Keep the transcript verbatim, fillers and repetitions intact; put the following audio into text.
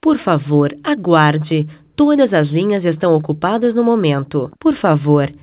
Por favor, aguarde. Todas as linhas estão ocupadas no momento. Por favor,